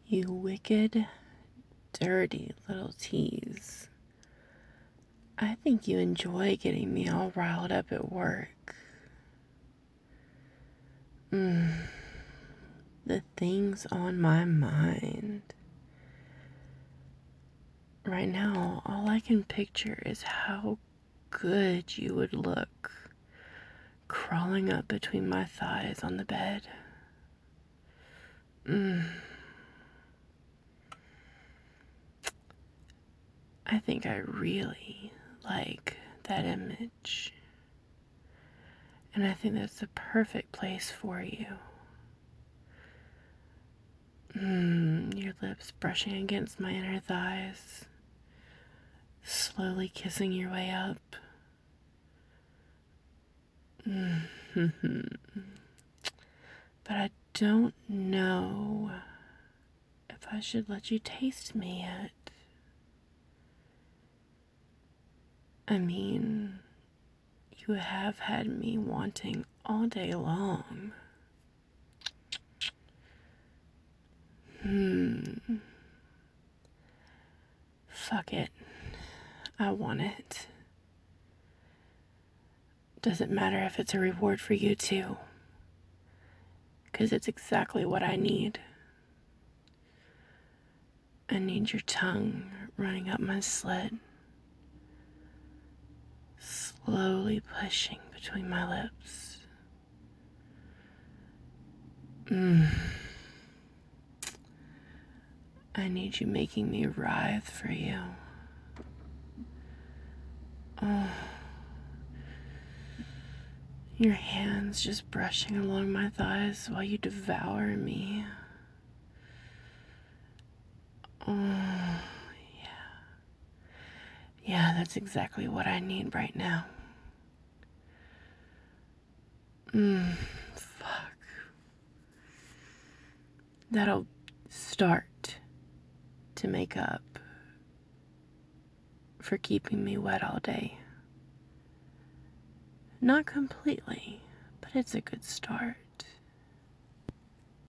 You wicked, dirty little tease. I think you enjoy getting me all riled up at work. The things on my mind. Right now, all I can picture is how good you would look crawling up between my thighs on the bed. I think I really like that image. And I think that's the perfect place for you. Your lips brushing against my inner thighs, slowly kissing your way up. But I don't know if I should let you taste me yet. I mean, you have had me wanting all day long. Fuck it. I want it. Doesn't matter if it's a reward for you too. 'Cause it's exactly what I need. I need your tongue running up my slit, slowly pushing between my lips. I need you making me writhe for you. Your hands just brushing along my thighs while you devour me. Oh, yeah, that's exactly what I need right now. Fuck. That'll start to make up for keeping me wet all day. Not completely, but it's a good start.